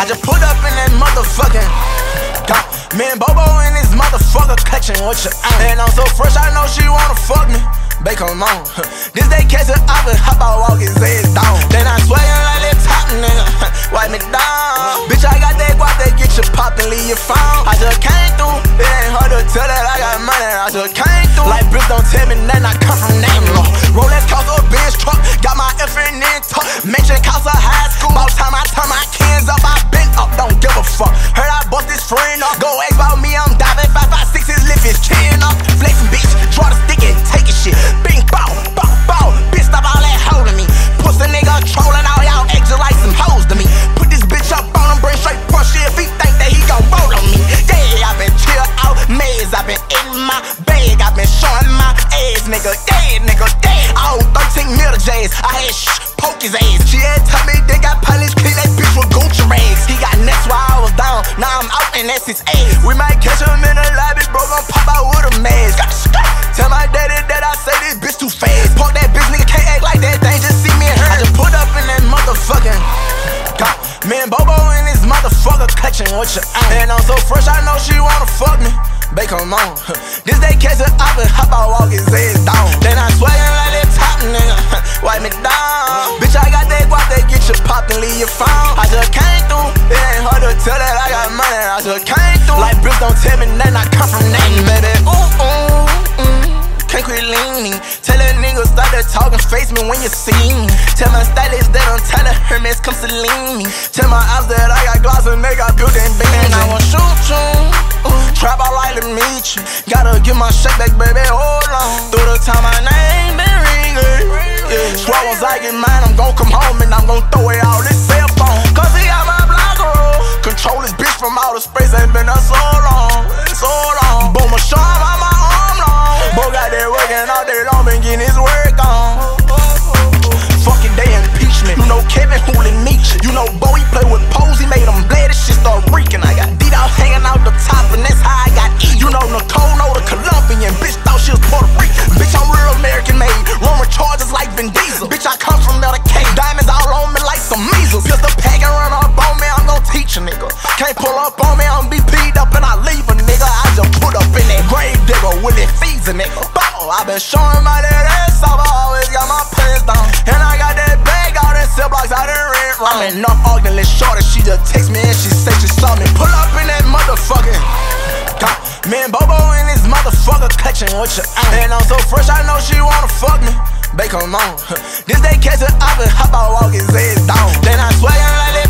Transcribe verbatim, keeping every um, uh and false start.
I just put up in that motherfucking got me and Bobo in this motherfucker clutching what you on. And I'm so fresh, I know she wanna fuck me. Bae, come on. This day catch it, I been hop out, walk his ass down. Then I swaggin' like that top nigga, wipe me down. Bitch, I got that guap that get you poppin', leave your phone. I just came through, it ain't hard to tell that I got money. I just came through, like bitch, don't tell me nothing, I come from Namelo. Rolex cost a Benz truck, got my F N in tuck. Mention cost a high school, about time I turn my cans up, I been up, don't give a fuck. Heard I bust this friend up, go ask about me, I'm diving five five six, his lift is chin up. Flexin' bitch, draw the stick and take a shit. Bing, bow, bow, bow, bitch, stop all that holding me. Pussy nigga trolling, all y'all act just like some hoes to me. Put this bitch up on him, bring straight push if he think that he gon' roll on me. Yeah, I been chill out, maze, I been in my bag, I been showing my ass, nigga, yeah, nigga, yeah. I owe thirteen mil to J's, I had shh, poke his ass. She had told me they got polish, clean that bitch with Gucci rags. He got next while I was down, now I'm out and that's his ass. We might catch him in the lobby, bro, gon' pop out with a mask. Tell my daddy that I say this bitch too fast. Park that bitch, nigga can't act like that thing, just see me and her. I just put up in that motherfucking got me and Bobo in this motherfucker clutching what you on. And I'm so fresh, I know she wanna fuck me. Bae, come on. This day catch it, I been hop out, walk his ass down. Then I swaggin' like that top nigga, wipe me down. Bitch, I got that guap that get you poppin', leave your phone. I just came through, it ain't hard to tell that I got money. I just came through, like bitch, don't tell me nothing, I come from nothing, baby. Ooh, ooh, ooh. Can't quit leaning. Tell a nigga stop that talking, face me when you see me. Tell my stylist that I'm telling Hermes come Celine me. Tell my ops that I got gloss and they got built-in beans. I want shoot you, trap out like to meet you. Gotta get my shake back, baby, hold on. Through the time my name been ringing, yeah. Swear once I get mine, I'm gon' come home and I'm gon' throw it all this cell phone. Cause he got my block roll. Control this bitch from outer space, ain't been there so long, so long. Boom, a shot on my arm long. Bo got that working all day long, been getting his work on. Fucking day impeachment. You know Kevin Hooley Meech. You know Bo, he play with Pose, he made him bled, this shit start reeking. I got D-Dog hanging out the top, and that's how I got E. You know Nicole, know the Colombian. Bitch thought she was Puerto Rican. Bitch, I'm real American made. Roman charges like Vin Diesel. Bitch, I come from Medicaid. Diamonds all on me like some measles. Pistol pack and run up on me, I'm gon' teach a nigga. Can't pull up on me, I'm B P'd up and I leave a nigga. I just put up in that grave digger, will it feeds a nigga. Bow, I been showing my that ass off, I always got my pants down. And I got that bag out in cell blocks, I done rent wrong. I'm in North Ogden, let's shorty, she just text me and she say she saw me. Pull up in that motherfucking got me and Bobo in this motherfucker clutching what you on. And I'm so fresh, I know she wanna fuck me. Bae, come on. This day catch it, I been hop out, walk his ass down. Then I swaggin' like that